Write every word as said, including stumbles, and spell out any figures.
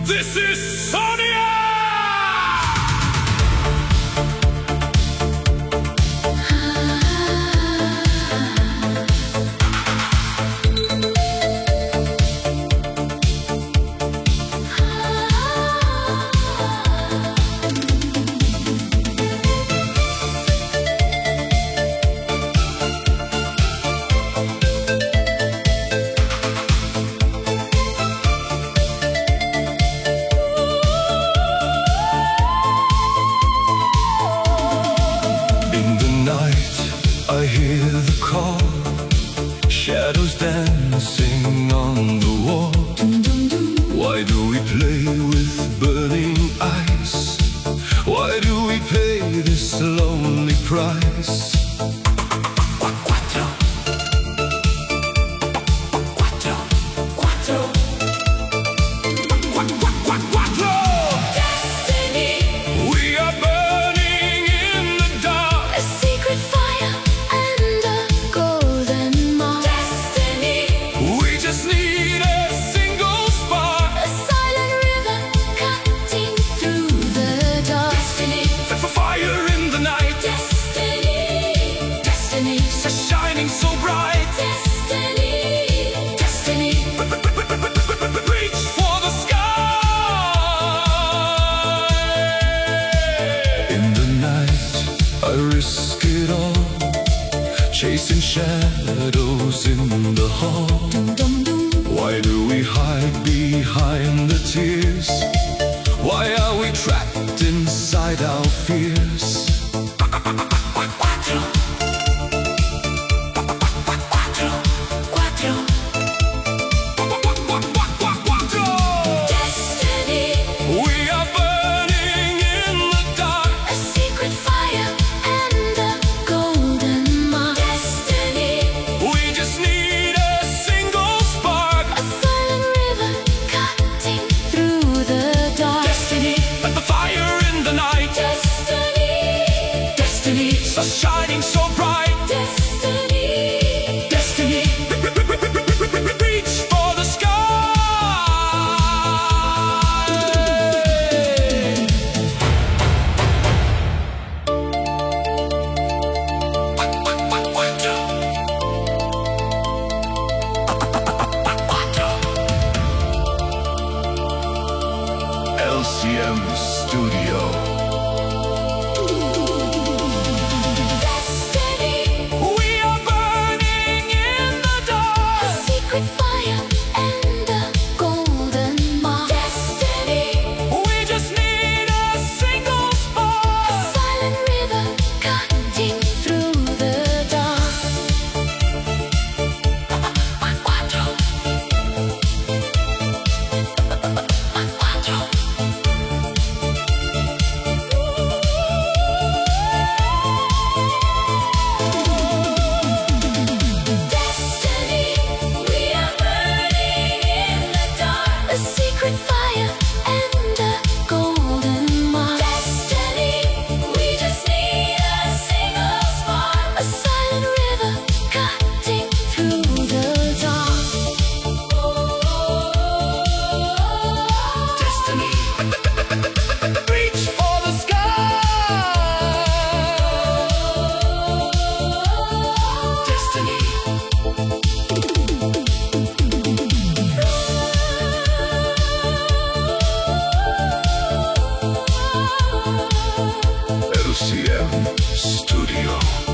This is Sonia! I hear the call, shadows dancing on the wall. Why do we play with burning eyes? Why do we pay this lonely price? Shining so bright, destiny, destiny. Reach for the sky. In the night, I risk it all, chasing shadows in the hall. Why do we hide behind the tears? Why are we trapped inside our fears? Shining so bright, destiny, destiny. Reach for the sky. L C M Studio. L C M Studio.